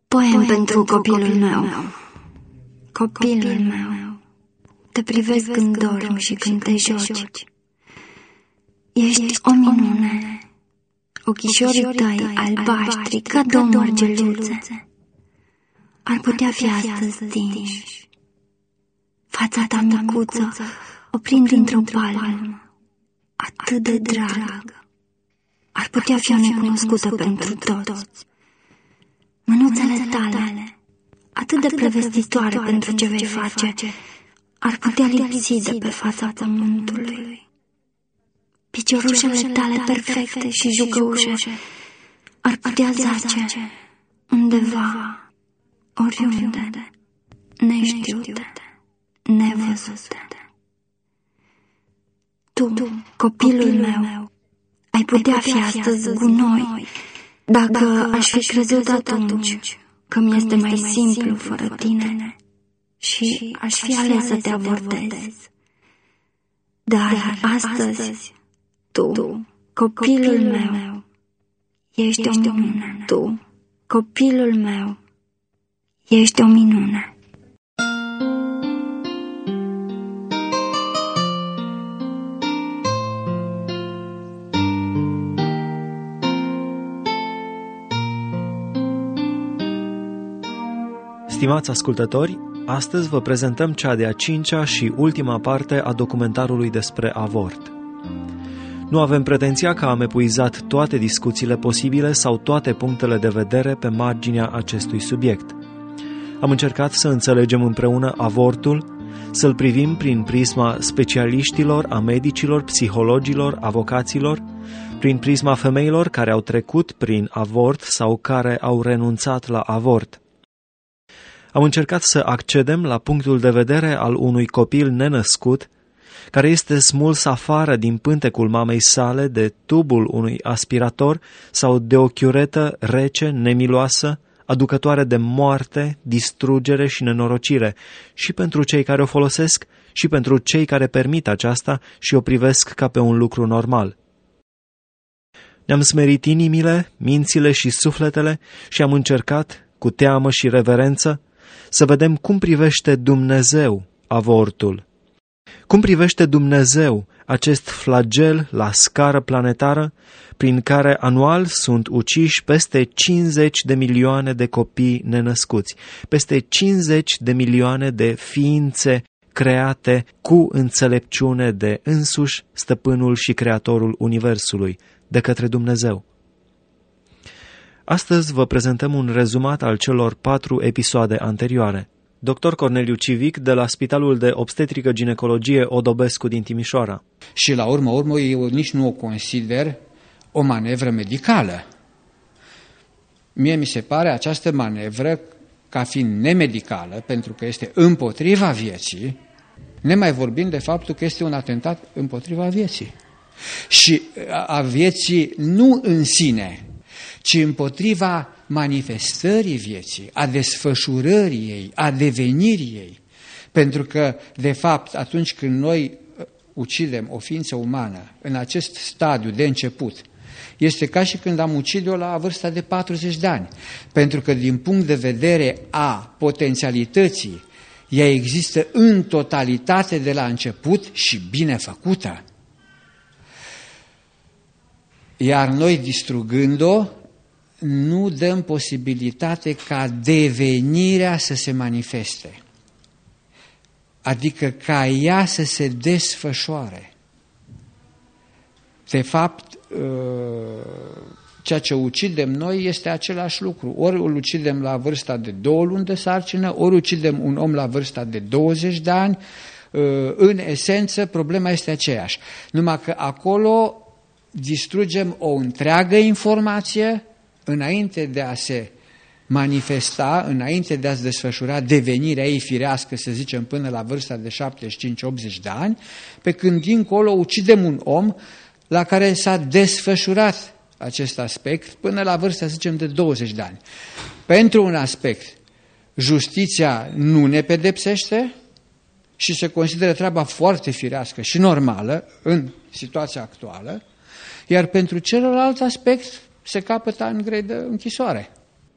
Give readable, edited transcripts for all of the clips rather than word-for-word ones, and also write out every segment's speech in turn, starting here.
Poem pentru copilul meu. Copilul meu, te privesc când dormi și când te joci. Ești o minune, ochișorii tăi albaștri ca două mărgeluțe ar putea fi astăzi stinși. Fața ta micuță o prind dintr-o palmă, atât de dragă, ar putea fi o necunoscută pentru toți. Mânuțele tale, atât de prevestitoare pentru ce vei face, ar putea lipsi de pe fața pământului. Piciorușele tale perfecte și jucăușe ar putea zace undeva, oriunde, neștiute, nevăzute. Tu, copilul meu, ai putea fi astăzi gunoi, dacă aș fi crezut atunci că mi este mai simplu fără tine și aș fi ales să te avortez. Dar astăzi, tu, copilul meu, ești o minune. Tu, copilul meu, ești o minune. Stimați ascultători, astăzi vă prezentăm cea de-a 5-a și ultima parte a documentarului despre avort. Nu avem pretenția că am epuizat toate discuțiile posibile sau toate punctele de vedere pe marginea acestui subiect. Am încercat să înțelegem împreună avortul, să-l privim prin prisma specialiștilor, a medicilor, psihologilor, avocaților, prin prisma femeilor care au trecut prin avort sau care au renunțat la avort. Am încercat să accedem la punctul de vedere al unui copil nenăscut, care este smuls afară din pântecul mamei sale de tubul unui aspirator sau de o chiuretă rece, nemiloasă, aducătoare de moarte, distrugere și nenorocire, și pentru cei care o folosesc, și pentru cei care permit aceasta și o privesc ca pe un lucru normal. Ne-am smerit inimile, mințile și sufletele și am încercat, cu teamă și reverență, să vedem cum privește Dumnezeu avortul. Cum privește Dumnezeu acest flagel la scară planetară prin care anual sunt uciși peste 50 de milioane de copii nenăscuți, peste 50 de milioane de ființe create cu înțelepciune de însuși Stăpânul și Creatorul Universului, de către Dumnezeu. Astăzi vă prezentăm un rezumat al celor 4 episoade anterioare. Dr. Corneliu Civic, de la Spitalul de Obstetrică-Ginecologie Odobescu din Timișoara. Și la urmă, eu nici nu o consider o manevră medicală. Mie mi se pare această manevră ca fiind nemedicală, pentru că este împotriva vieții, nemai vorbind de faptul că este un atentat împotriva vieții. Și a vieții nu în sine, ci împotriva manifestării vieții, a desfășurării ei, a devenirii ei. Pentru că, de fapt, atunci când noi ucidem o ființă umană în acest stadiu de început, este ca și când am ucide-o la vârsta de 40 de ani. Pentru că, din punct de vedere a potențialității, ea există în totalitate de la început și bine făcută. Iar noi, distrugând-o, nu dăm posibilitate ca devenirea să se manifeste. Adică ca ea să se desfășoare. De fapt, ceea ce ucidem noi este același lucru. Ori îl ucidem la vârsta de 2 luni de sarcină, ori ucidem un om la vârsta de 20 de ani. În esență, problema este aceeași. Numai că acolo distrugem o întreagă informație înainte de a se manifesta, înainte de a se desfășura devenirea ei firească, să zicem, până la vârsta de 75-80 de ani, pe când dincolo ucidem un om la care s-a desfășurat acest aspect până la vârsta, să zicem, de 20 de ani. Pentru un aspect, justiția nu ne pedepsește și se consideră treaba foarte firească și normală în situația actuală, iar pentru celălalt aspect se capătă în grei de închisoare.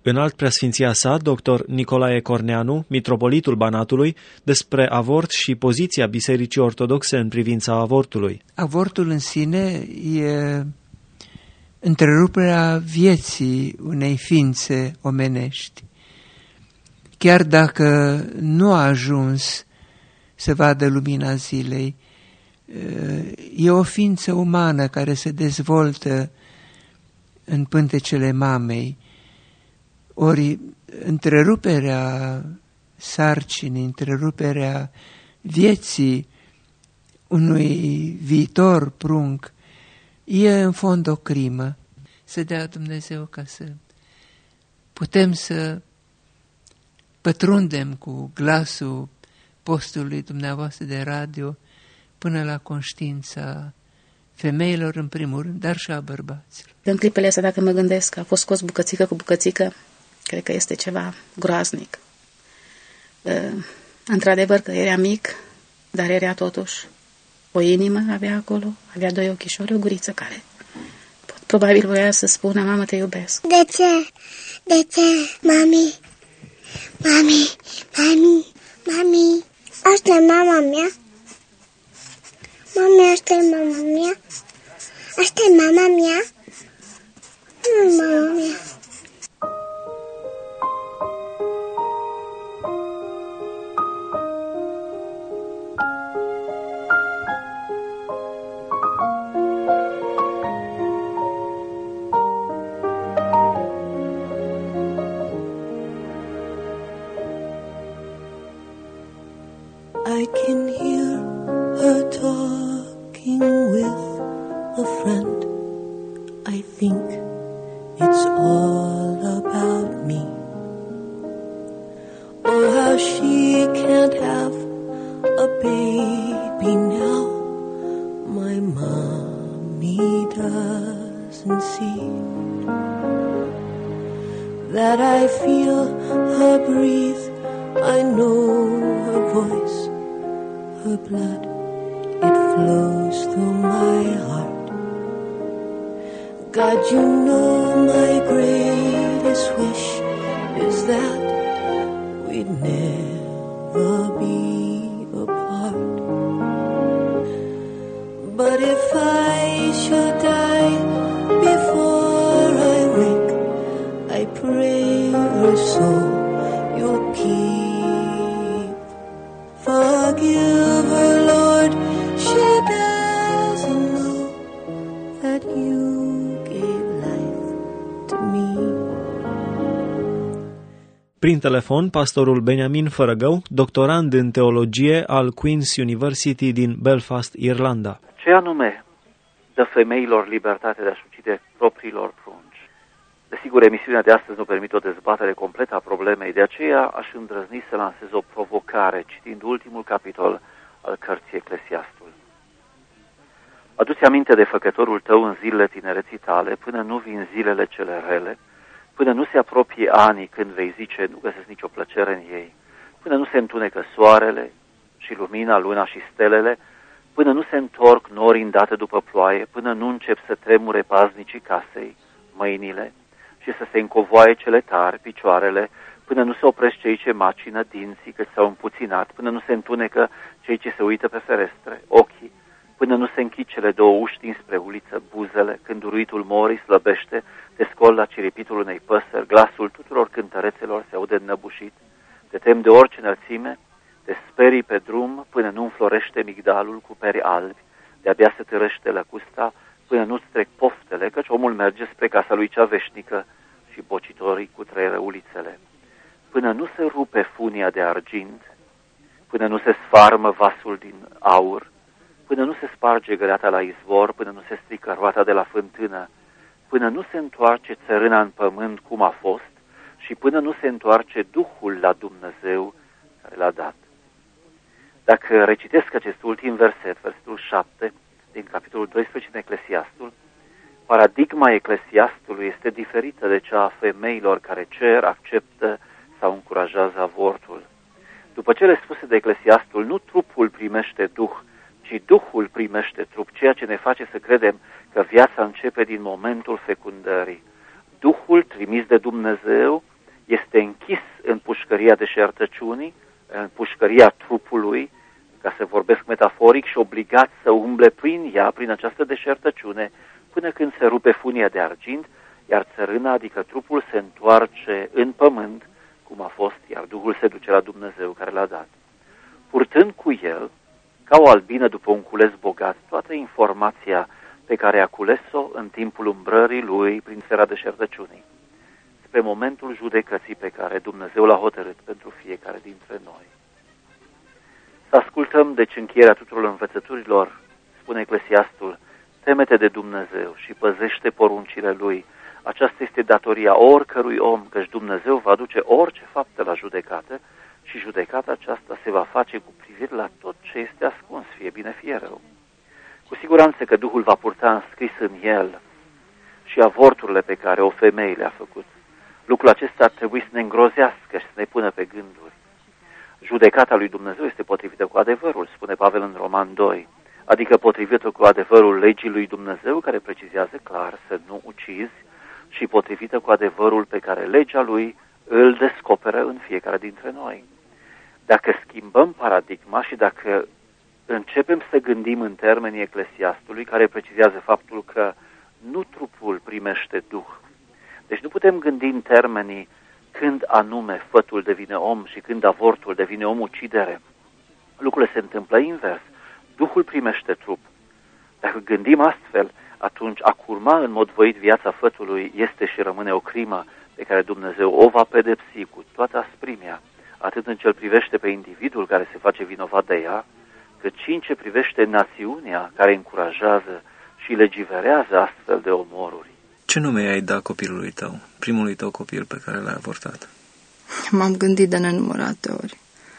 Înalt preasfinția sa, dr. Nicolae Corneanu, mitropolitul Banatului, despre avort și poziția Bisericii Ortodoxe în privința avortului. Avortul în sine e întreruperea vieții unei ființe omenești. Chiar dacă nu a ajuns să vadă lumina zilei, e o ființă umană care se dezvoltă în pântecele mamei. Ori întreruperea sarcinii, întreruperea vieții unui viitor prunc e în fond o crimă. Să dea Dumnezeu ca să putem să pătrundem cu glasul postului dumneavoastră de radio până la conștiința femeilor în primul rând, dar și a bărbaților. În clipele astea, dacă mă gândesc că a fost scos bucățică cu bucățică, cred că este ceva groaznic. Într-adevăr că era mic, dar era totuși o inimă, avea acolo, avea 2 ochișori, o guriță care probabil voia să spună, mamă, te iubesc. De ce? De ce, mami? Mami, mami, mami, asta e mama mea? Mami, asta e mama mea? Asta e mama mea? Nu, mama mea. I can hear her talking with a friend. I think it's all about me. Oh, how she can't have a baby now. My mommy doesn't see that I feel her breathe. I know her voice. Her blood, it flows through my heart. God, you know my greatest wish is that we'd never be apart. But if I should die before I wake, I pray her soul you'll keep. Forgive her, Lord, she doesn't know that you gave life to me. Prin telefon, pastorul Benjamin Fărăgău, doctorand în teologie al Queen's University din Belfast, Irlanda. Ce anume dă femeilor libertate de a-și ucide propriilor prunci? Desigur, emisiunea de astăzi nu permite o dezbatere completă a problemei, de aceea aș îndrăzni să lansez o provocare, citind ultimul capitol al cărții Eclesiastul. Adu-ți aminte de făcătorul tău în zilele tinereții tale, până nu vin zilele cele rele, până nu se apropie anii când vei zice, nu găsesc nicio plăcere în ei, până nu se întunecă soarele și lumina, luna și stelele, până nu se întorc nori îndată după ploaie, până nu încep să tremure paznicii casei, mâinile, și să se încovoaie cele tari, picioarele, până nu se opresc cei ce macină dinții cât s-au împuținat, până nu se întunecă cei ce se uită pe ferestre, ochii, până nu se închid cele 2 uși dinspre uliță, buzele, când uruitul morii slăbește, te scol la ciripitul unei păsări, glasul tuturor cântărețelor se aude înnăbușit, te temi de orice înălțime, te sperii pe drum până nu înflorește migdalul cu peri albi, de-abia se târăște lăcusta, până nu-ți trec poftele, căci omul merge spre casa lui cea veșnică și bocitorii cutreieră ulițele. Până nu se rupe funia de argint, până nu se sfarmă vasul din aur, până nu se sparge greata la izvor, până nu se strică roata de la fântână, până nu se întoarce țărâna în pământ cum a fost și până nu se întoarce Duhul la Dumnezeu care l-a dat. Dacă recitesc acest ultim verset, versetul 7, din capitolul 12 din Eclesiastul, paradigma Eclesiastului este diferită de cea a femeilor care cer, acceptă sau încurajează avortul. După cele spuse de Eclesiastul, nu trupul primește Duh, ci Duhul primește trup, ceea ce ne face să credem că viața începe din momentul fecundării. Duhul trimis de Dumnezeu este închis în pușcăria deșertăciunii, în pușcăria trupului, ca să vorbesc metaforic, și obligat să umble prin ea, prin această deșertăciune, până când se rupe funia de argint, iar țărâna, adică trupul, se întoarce în pământ, cum a fost, iar Duhul se duce la Dumnezeu care l-a dat. Purtând cu el, ca o albină după un cules bogat, toată informația pe care a cules-o în timpul umbrării lui prin sfera deșertăciunii, spre momentul judecății pe care Dumnezeu l-a hotărât pentru fiecare dintre noi. Să ascultăm, deci, încheierea tuturor învățăturilor, spune Eclesiastul: teme-te de Dumnezeu și păzește poruncile Lui. Aceasta este datoria oricărui om, căci Dumnezeu va duce orice faptă la judecată și judecata aceasta se va face cu privire la tot ce este ascuns, fie bine, fie rău. Cu siguranță că Duhul va purta înscris în el și avorturile pe care o femeie le-a făcut. Lucrul acesta ar trebui să ne îngrozească și să ne pună pe gânduri. Judecata lui Dumnezeu este potrivită cu adevărul, spune Pavel în Roman 2, adică potrivită cu adevărul legii lui Dumnezeu, care precizează clar să nu ucizi, și potrivită cu adevărul pe care legea lui îl descoperă în fiecare dintre noi. Dacă schimbăm paradigma și dacă începem să gândim în termenii Eclesiastului, care precizează faptul că nu trupul primește Duh, deci nu putem gândi în termenii când anume fătul devine om și când avortul devine omucidere. Lucrurile se întâmplă invers. Duhul primește trup. Dacă gândim astfel, atunci a curma în mod voit viața fătului este și rămâne o crimă pe care Dumnezeu o va pedepsi cu toată asprimea, atât în ce privește pe individul care se face vinovat de ea, cât și în ce privește națiunea care încurajează și legiverează astfel de omoruri. Ce nume ai dat copilului tău, primului tău copil pe care l-ai avortat? M-am gândit de nenumărate ori.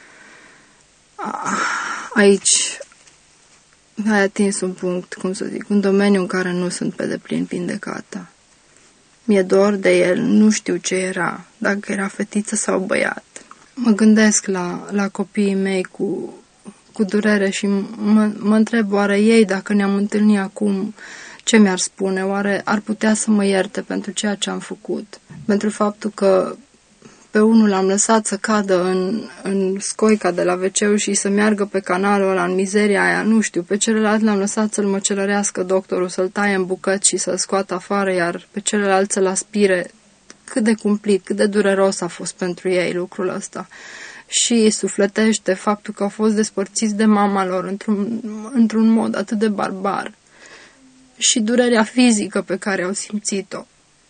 Aici ai atins un punct, cum să zic, un domeniu în care nu sunt pe deplin vindecată. Mi-e dor de el, nu știu ce era, dacă era fetiță sau băiat. Mă gândesc la copiii mei cu durere și mă întreb, oare ei, dacă ne-am întâlnit acum, ce mi-ar spune? Oare ar putea să mă ierte pentru ceea ce am făcut? Pentru faptul că pe unul l-am lăsat să cadă în scoica de la WC și să meargă pe canalul ăla în mizeria aia, nu știu. Pe celălalt l-am lăsat să-l măcelărească doctorul, să-l taie în bucăți și să-l scoată afară, iar pe celălalt să-l aspire. Cât de cumplit, cât de dureros a fost pentru ei lucrul ăsta. Și sufletește faptul că au fost despărțiți de mama lor într-un mod atât de barbar. Și durerea fizică pe care au simțit-o.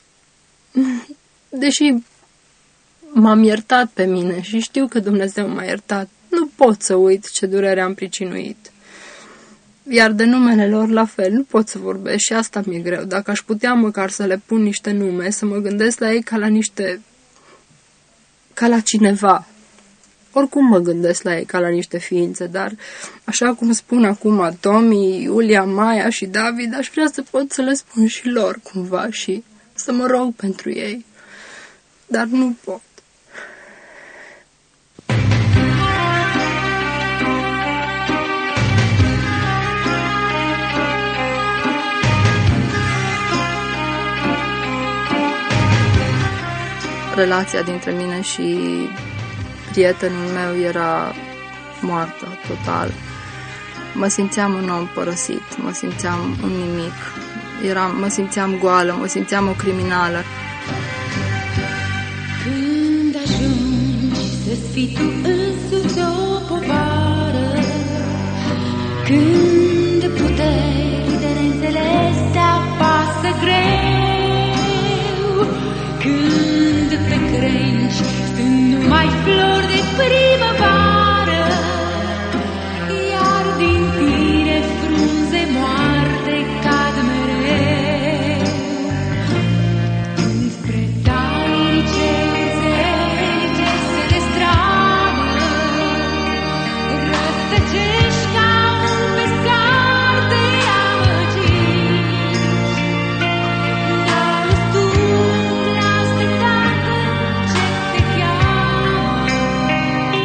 Deși m-am iertat pe mine și știu că Dumnezeu m-a iertat, nu pot să uit ce durere am pricinuit. Iar de numele lor la fel, nu pot să vorbesc și asta mi-e greu. Dacă aș putea măcar să le pun niște nume, să mă gândesc la ei ca la cineva. Oricum mă gândesc la ei ca la niște ființe, dar așa cum spun acum Tomi, Iulia, Maia și David, aș vrea să pot să le spun și lor cumva și să mă rog pentru ei. Dar nu pot. Relația dintre mine și prietenul meu era moartă, total. Mă simțeam un om părăsit, mă simțeam un nimic. Mă simțeam goală, mă simțeam o criminală. Când ajungi să-ți fii tu însuți o povară, când puteri de neînțeles te apasă greu, când pe crengi stând numai flori de primăvară, iar din tine frunze moarte cad mereu. Când spre tainice înțelege se destramă, răstăcești ca un pescar de amăgiți, dar stund la așteptată ce te cheamă.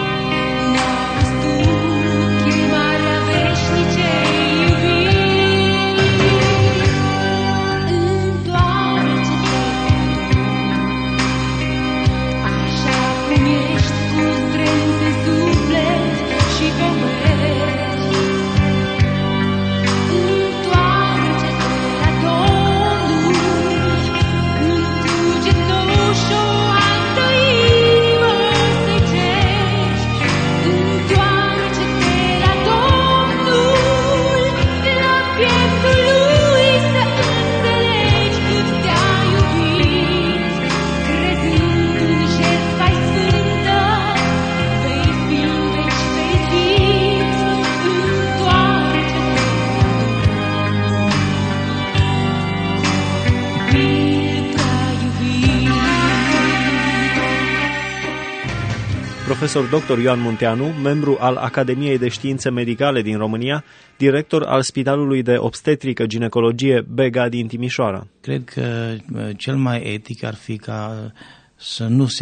profesor dr. Ioan Munteanu, membru al Academiei de Științe Medicale din România, director al Spitalului de Obstetrică Ginecologie Bega din Timișoara. Cred că cel mai etic ar fi ca să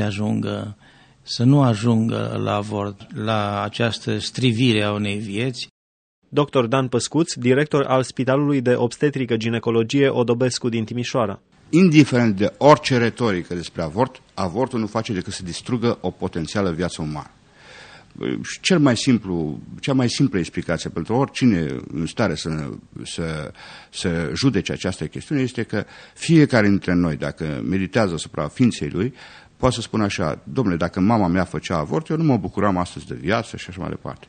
nu ajungă la avort, la această strivire a unei vieți. Dr. Dan Păscuț, director al Spitalului de Obstetrică Ginecologie Odobescu din Timișoara. Indiferent de orice retorică despre avort, avortul nu face decât să distrugă o potențială viață umană. Cea mai simplă explicație pentru oricine în stare să judece această chestiune este că fiecare dintre noi, dacă meditează asupra ființei lui, poate să spună așa: domnule, dacă mama mea făcea avort, eu nu mă bucuram astăzi de viață și așa mai departe.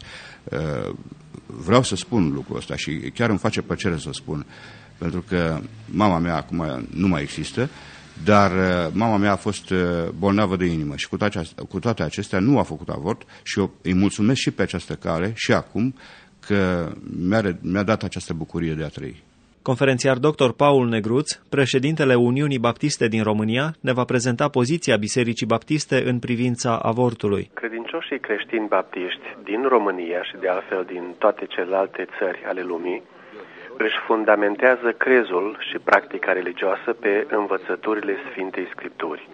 Vreau să spun lucrul ăsta și chiar îmi face plăcere să spun, pentru că mama mea acum nu mai există, dar mama mea a fost bolnavă de inimă și cu toate acestea nu a făcut avort și eu îi mulțumesc și pe această cale și acum că mi-a dat această bucurie de a trăi. Conferențiar dr. Paul Negruț, președintele Uniunii Baptiste din România, ne va prezenta poziția Bisericii Baptiste în privința avortului. Credincioșii creștini baptiști din România și de altfel din toate celelalte țări ale lumii își fundamentează crezul și practica religioasă pe învățăturile Sfintei Scripturi.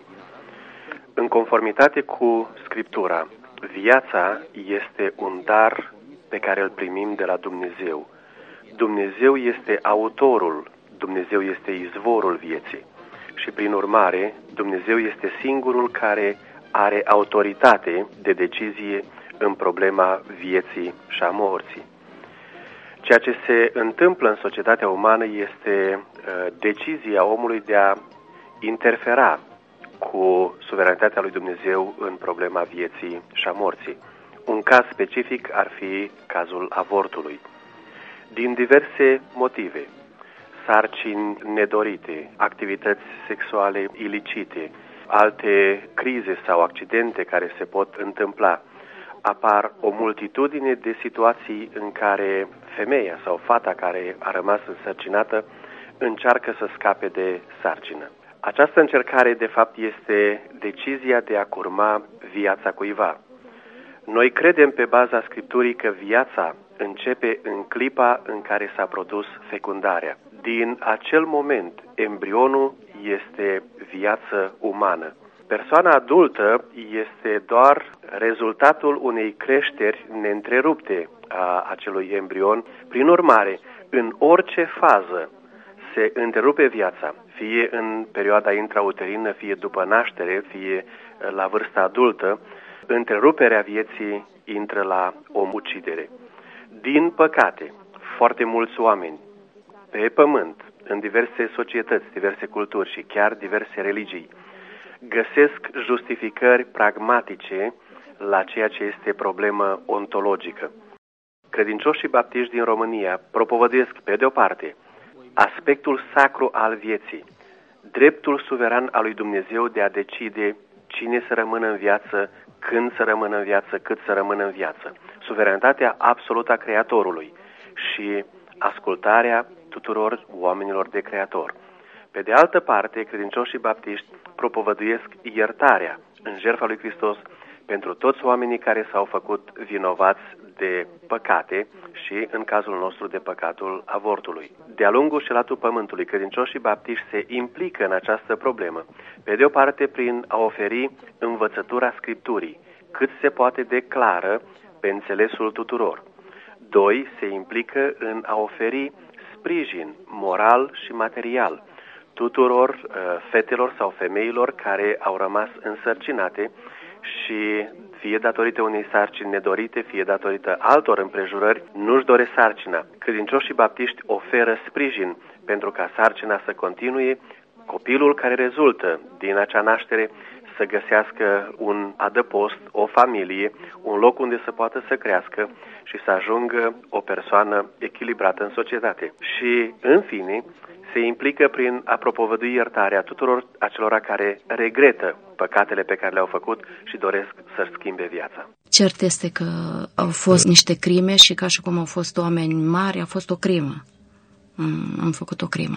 În conformitate cu Scriptura, viața este un dar pe care îl primim de la Dumnezeu. Dumnezeu este autorul, Dumnezeu este izvorul vieții și, prin urmare, Dumnezeu este singurul care are autoritate de decizie în problema vieții și a morții. Ceea ce se întâmplă în societatea umană este decizia omului de a interfera cu suveranitatea lui Dumnezeu în problema vieții și a morții. Un caz specific ar fi cazul avortului. Din diverse motive, sarcini nedorite, activități sexuale ilicite, alte crize sau accidente care se pot întâmpla, apar o multitudine de situații în care femeia sau fata care a rămas însărcinată încearcă să scape de sarcină. Această încercare, de fapt, este decizia de a curma viața cuiva. Noi credem pe baza Scripturii că viața începe în clipa în care s-a produs fecundarea. Din acel moment, embrionul este viață umană. Persoana adultă este doar rezultatul unei creșteri neîntrerupte a acelui embrion. Prin urmare, în orice fază se întrerupe viața, fie în perioada intrauterină, fie după naștere, fie la vârsta adultă, întreruperea vieții intră la omucidere. Din păcate, foarte mulți oameni pe pământ, în diverse societăți, diverse culturi și chiar diverse religii, găsesc justificări pragmatice la ceea ce este problemă ontologică. Credincioșii baptiști din România propovăduiesc, pe de o parte, aspectul sacru al vieții, dreptul suveran al lui Dumnezeu de a decide cine să rămână în viață, când să rămână în viață, cât să rămână în viață, suveranitatea absolută a Creatorului și ascultarea tuturor oamenilor de Creator. Pe de altă parte, credincioșii baptiști propovăduiesc iertarea în jertfa lui Hristos pentru toți oamenii care s-au făcut vinovați de păcate și, în cazul nostru, de păcatul avortului. De-a lungul și latul pământului, credincioșii baptiști se implică în această problemă, pe de o parte prin a oferi învățătura Scripturii, cât se poate de clară pe înțelesul tuturor. 2. Se implică în a oferi sprijin moral și material tuturor fetelor sau femeilor care au rămas însărcinate și, fie datorită unei sarcini nedorite, fie datorită altor împrejurări, nu-și doresc sarcina. Credincioșii baptiști oferă sprijin pentru ca sarcina să continue, copilul care rezultă din acea naștere să găsească un adăpost, o familie, un loc unde să poată să crească și să ajungă o persoană echilibrată în societate. Și, în fine, se implică prin a propovădui iertarea tuturor acelora care regretă păcatele pe care le-au făcut și doresc să-și schimbe viața. Cert este că au fost niște crime și ca și cum au fost oameni mari, a fost o crimă. Am făcut o crimă.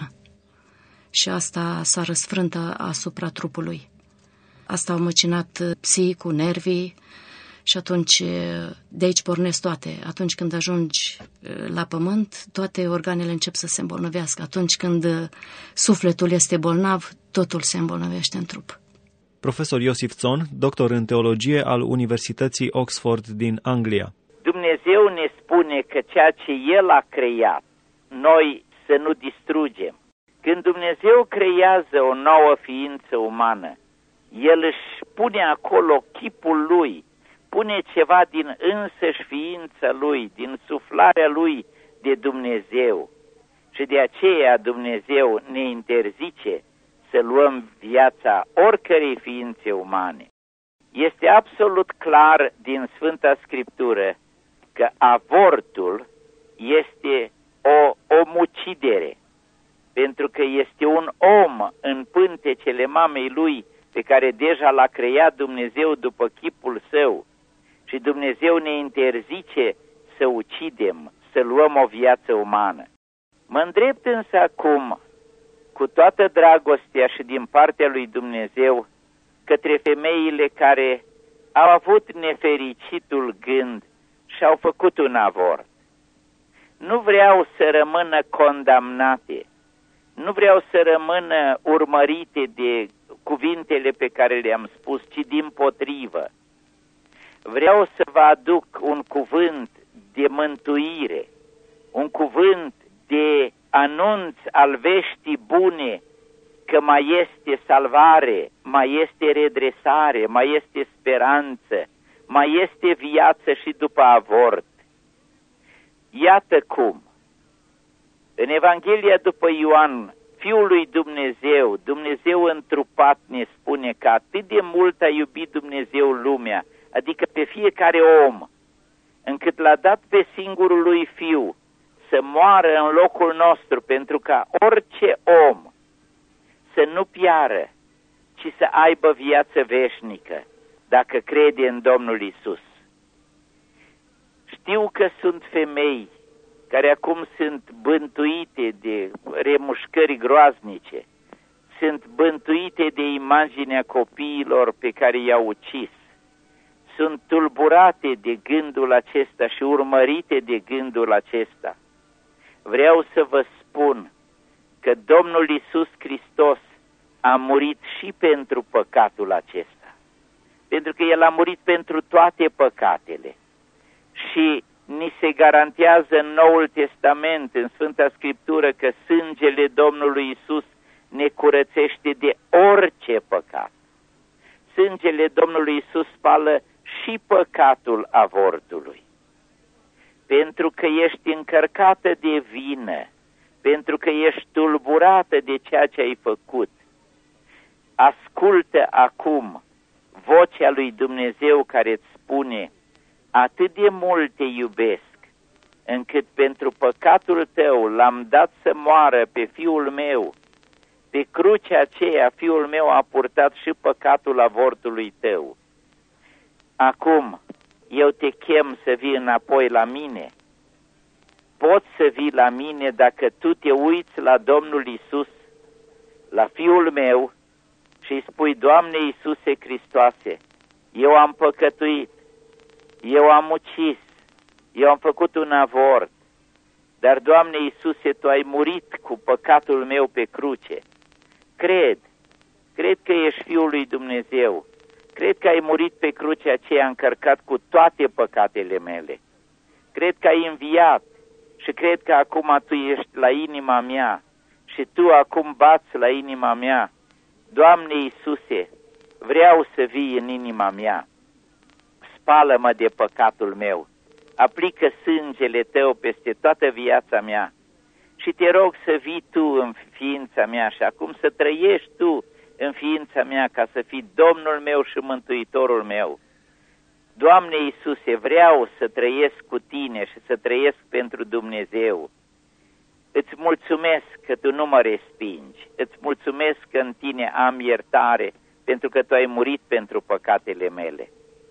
Și asta s-a răsfrânt asupra trupului. Asta au măcinat psihicul, nervii Și atunci, de aici pornesc toate. Atunci când ajungi la pământ, toate organele încep să se îmbolnăvească. Atunci când sufletul este bolnav, totul se îmbolnăvește în trup. Profesor Iosif Țon, doctor în teologie al Universității Oxford din Anglia. Dumnezeu ne spune că ceea ce El a creat, noi să nu distrugem. Când Dumnezeu creează o nouă ființă umană, El își pune acolo chipul Lui, pune ceva din însăși ființa Lui, din suflarea Lui de Dumnezeu. Și de aceea Dumnezeu ne interzice să luăm viața oricărei ființe umane. Este absolut clar din Sfânta Scriptură că avortul este o omucidere, pentru că este un om în pântecele mamei lui, pe care deja l-a creat Dumnezeu după chipul său, și Dumnezeu ne interzice să ucidem, să luăm o viață umană. Mă îndrept însă acum, cu toată dragostea și din partea lui Dumnezeu, către femeile care au avut nefericitul gând și au făcut un avort. Nu vreau să rămână condamnate, nu vreau să rămână urmărite de cuvintele pe care le-am spus, ci dimpotrivă. Vreau să vă aduc un cuvânt de mântuire, un cuvânt de anunț al veștii bune, că mai este salvare, mai este redresare, mai este speranță, mai este viață și după avort. Iată cum, în Evanghelia după Ioan, Fiul lui Dumnezeu, Dumnezeu întrupat, ne spune că atât de mult a iubit Dumnezeu lumea, adică pe fiecare om, încât l-a dat pe singurul lui Fiu să moară în locul nostru, pentru ca orice om să nu piară, ci să aibă viață veșnică, dacă crede în Domnul Isus. Știu că sunt femei care acum sunt bântuite de remușcări groaznice, sunt bântuite de imaginea copiilor pe care i-au ucis, sunt tulburate de gândul acesta și urmărite de gândul acesta. Vreau să vă spun că Domnul Iisus Hristos a murit și pentru păcatul acesta, pentru că El a murit pentru toate păcatele și ni se garantează în Noul Testament, în Sfânta Scriptură, că sângele Domnului Iisus ne curățește de orice păcat. Sângele Domnului Iisus spală și păcatul avortului. Pentru că ești încărcată de vină, pentru că ești tulburată de ceea ce ai făcut, ascultă acum vocea lui Dumnezeu care îți spune: atât de mult te iubesc, încât pentru păcatul tău l-am dat să moară pe Fiul meu. Pe crucea aceea Fiul meu a purtat și păcatul avortului tău. Acum eu te chem să vii înapoi la mine. Poți să vii la mine dacă tu te uiți la Domnul Isus, la Fiul meu, și îi spui: Doamne Iisuse Hristoase, eu am păcătuit, eu am ucis, eu am făcut un avort, dar, Doamne Iisuse, Tu ai murit cu păcatul meu pe cruce. Cred că ești Fiul lui Dumnezeu, cred că ai murit pe crucea aceea încărcat cu toate păcatele mele, cred că ai înviat și cred că acum Tu ești la inima mea și Tu acum bați la inima mea. Doamne Iisuse, vreau să vii în inima mea, spală-mă de păcatul meu, aplică sângele Tău peste toată viața mea și te rog să vii Tu în ființa mea și acum să trăiești Tu în ființa mea ca să fii Domnul meu și Mântuitorul meu. Doamne Iisuse, vreau să trăiesc cu Tine și să trăiesc pentru Dumnezeu. Îți mulțumesc că Tu nu mă respingi, îți mulțumesc că în Tine am iertare, pentru că Tu ai murit pentru păcatele mele.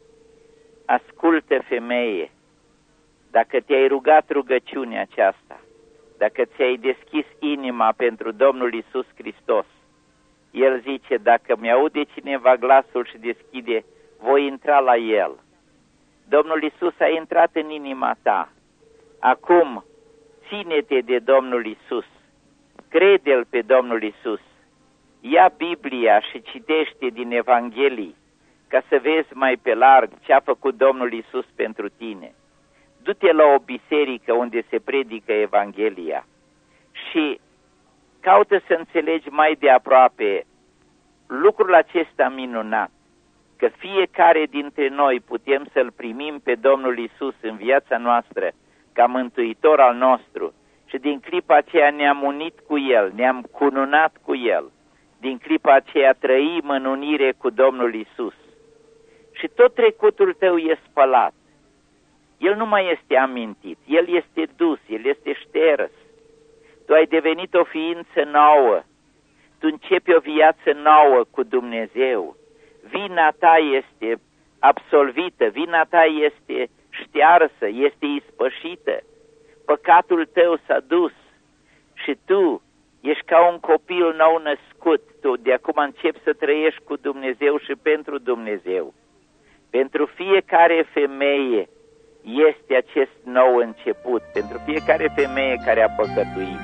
Ascultă, femeie, dacă te-ai rugat rugăciunea aceasta, dacă ți-ai deschis inima pentru Domnul Iisus Hristos, El zice: dacă mi-aude cineva glasul și deschide, voi intra la El Domnul Iisus a intrat în inima ta. Acum, ține-te de Domnul Iisus. Crede-L pe Domnul Iisus. Ia Biblia și citește din Evanghelii ca să vezi mai pe larg ce a făcut Domnul Iisus pentru tine. Du-te la o biserică unde se predică Evanghelia și caută să înțelegi mai de aproape lucrul acesta minunat, că fiecare dintre noi putem să-L primim pe Domnul Iisus în viața noastră ca mântuitor al nostru și din clipa aceea ne-am unit cu El, ne-am cununat cu El, din clipa aceea trăim în unire cu Domnul Iisus. Și tot trecutul tău e spălat. El nu mai este amintit, El este dus, El este șters. Tu ai devenit o ființă nouă, tu începi o viață nouă cu Dumnezeu. Vina ta este absolvită, vina ta este ștearsă, este ispășită. Păcatul tău s-a dus și tu ești ca un copil nou născut. Tu de acum începi să trăiești cu Dumnezeu și pentru Dumnezeu. Pentru fiecare femeie este acest nou început, pentru fiecare femeie care a păcătuit.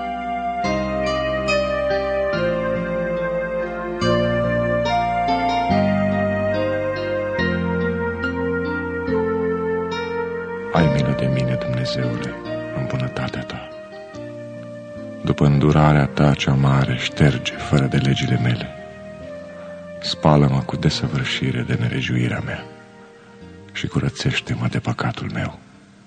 Ai milă de mine, Dumnezeule, în bunătatea ta. După îndurarea ta cea mare, șterge fără de legile mele. Spală-mă cu desăvârșire de nelegiuirea mea și curățește-mă de păcatul meu.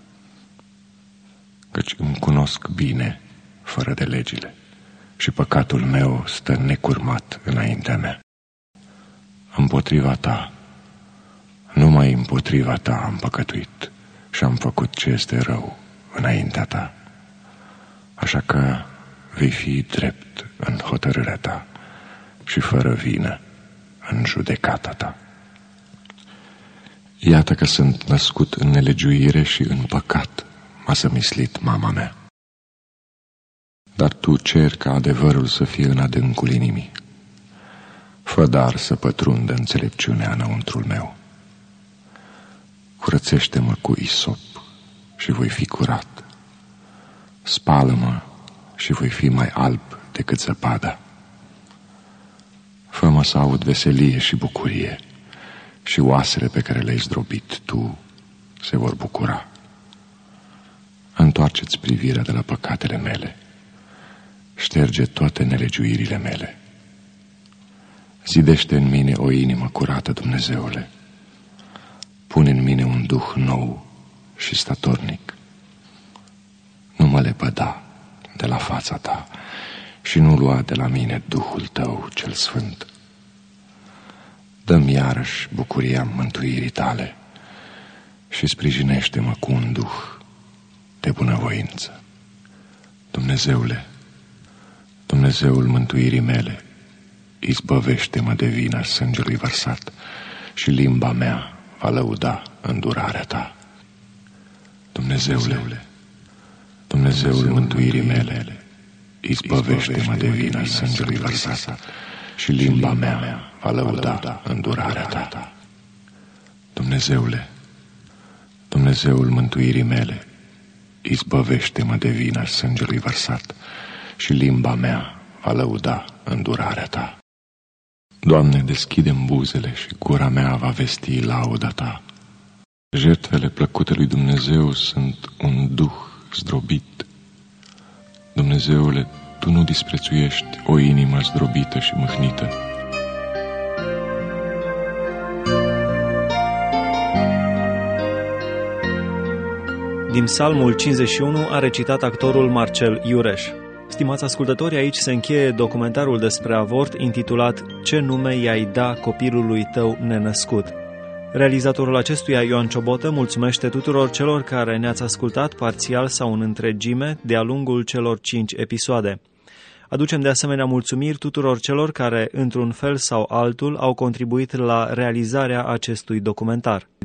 Căci îmi cunosc bine fără de legile și păcatul meu stă necurmat înaintea mea. Împotriva ta, numai împotriva ta am păcătuit și am făcut ce este rău înaintea ta. Așa că vei fi drept în hotărârea ta și fără vină în judecata ta. Iată că sunt născut în nelegiuire și în păcat m-a zămislit mama mea. Dar tu ceri ca adevărul să fie în adâncul inimii. Fă dar să pătrundă înțelepciunea înăuntrul meu. Curățește-mă cu isop și voi fi curat. Spală-mă și voi fi mai alb decât zăpada. Fă-mă să aud veselie și bucurie și oasele pe care le-ai zdrobit tu se vor bucura. Întoarce-ți privirea de la păcatele mele, șterge toate nelegiuirile mele. Zidește în mine o inimă curată, Dumnezeule. Pune în mine un duh nou și statornic. Nu mă lepăda de la fața ta și nu lua de la mine Duhul tău cel sfânt. Dă-mi iarăși bucuria mântuirii tale și sprijinește-mă cu un duh de bunăvoință. Dumnezeule, Dumnezeul mântuirii mele, izbăvește-mă de vina sângelui vărsat și limba mea va lăuda îndurarea ta. Dumnezeule, Dumnezeul mântuirii mele, izbăvește-mă de vina sângelui vărsat și limba mea va lăuda îndurarea ta. Dumnezeule, Dumnezeul mântuirii mele, izbăvește-mă de vina sângelui vărsat și limba mea va lăuda îndurarea ta. Doamne, deschide-mi buzele și gura mea va vesti lauda ta. Jertfele plăcute lui Dumnezeu sunt un duh zdrobit. Dumnezeule, tu nu disprețuiești o inimă zdrobită și mâhnită. Din Psalmul 51 a recitat actorul Marcel Iureș. Stimați ascultători, aici se încheie documentarul despre avort intitulat Ce nume i-ai da copilului tău nenăscut. Realizatorul acestuia, Ioan Ciobotă, mulțumește tuturor celor care ne-ați ascultat parțial sau în întregime de-a lungul celor 5 episoade. Aducem de asemenea mulțumiri tuturor celor care, într-un fel sau altul, au contribuit la realizarea acestui documentar.